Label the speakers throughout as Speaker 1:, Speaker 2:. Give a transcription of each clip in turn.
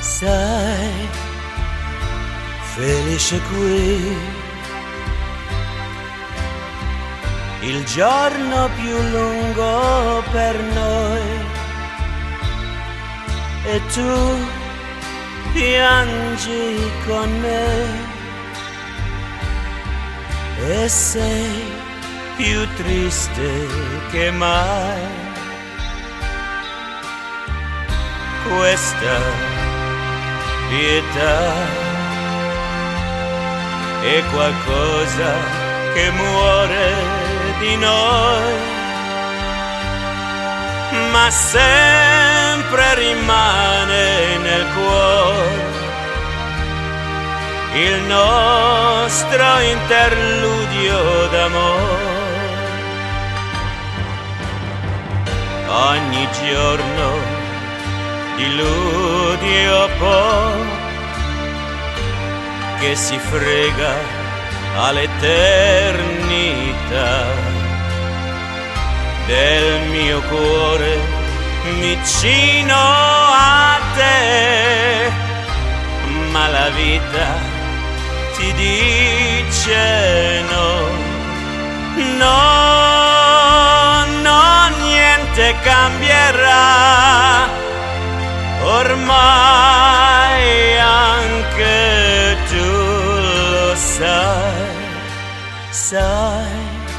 Speaker 1: Sei felice qui, il giorno più lungo per noi, e tu piangi con me, e sei più triste che mai. Questa pietà è qualcosa che muore di noi, ma sempre rimane nel cuore il nostro interludio d'amore. Ogni giorno diluvio po' che si frega all'eternità del mio cuore vicino a te, ma la vita ti dice no, no, no, niente cambierà. Ormai anche tu lo sai, sai,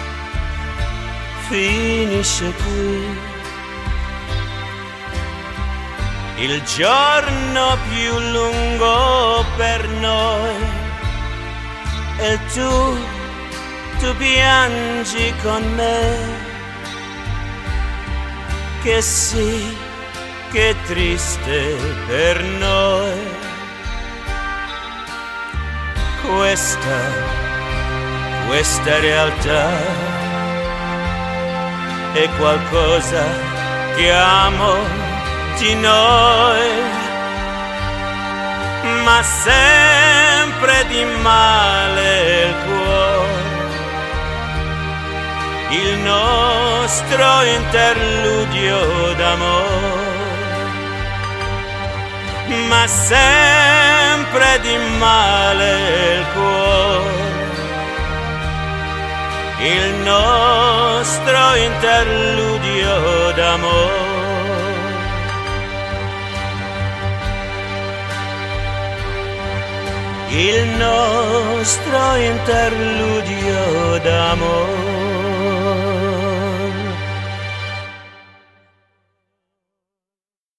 Speaker 1: finisce qui il giorno più lungo per noi, e tu piangi con me, che sì, che triste per noi. Questa realtà è qualcosa che amo di noi, ma sempre di male il cuore, il nostro interludio d'amore, ma sempre di male il cuore, il nostro interludio d'amore. Il nostro interludio d'amore.